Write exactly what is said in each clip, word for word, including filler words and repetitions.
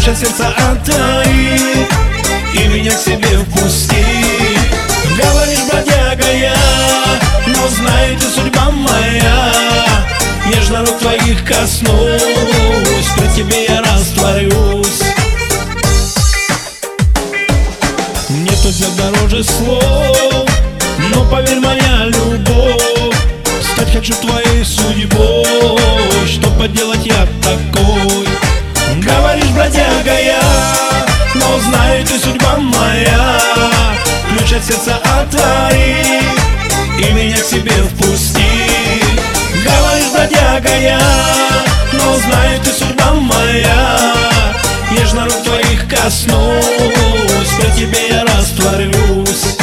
ключ от сердца отдай и меня к себе впусти. Говоришь, бродяга я, но знай ты, судьба моя, нежно рук твоих коснусь, при тебе я растворюсь. Мне тут все дороже слов, но поверь, моя любовь, стать хочу твоей судьбой. Что поделать, я такой. Говоришь, бродяга я, но знай ты, судьба моя, ключ от сердца отвори и меня к себе впусти. Говоришь, бродяга я, но знай ты, судьба моя, нежно рук твоих коснусь, при тебе я растворюсь.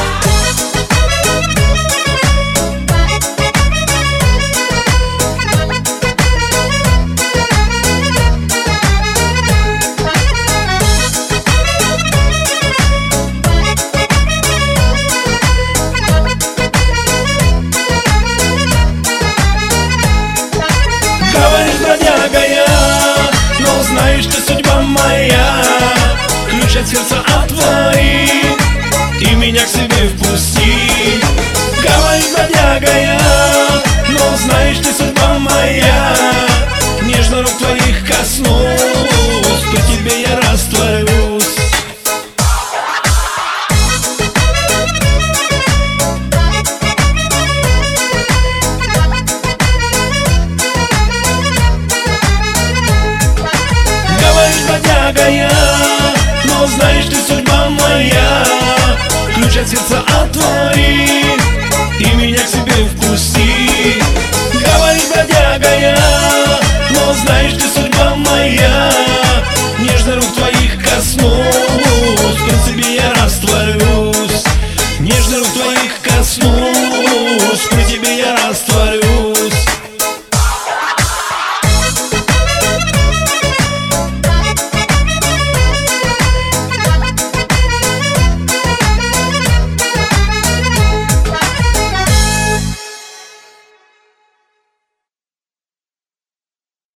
Говоришь, бродяга я, но знаешь ты, судьба моя, ключ от сердца отвори и меня к себе впусти. Говоришь, бродяга я, но знаешь ты, судьба моя, нежно рук твоих коснусь, при тебе я растворюсь. Бродяга я, но знаешь ты, судьба моя, ключ от сердца отвори и меня к себе впусти.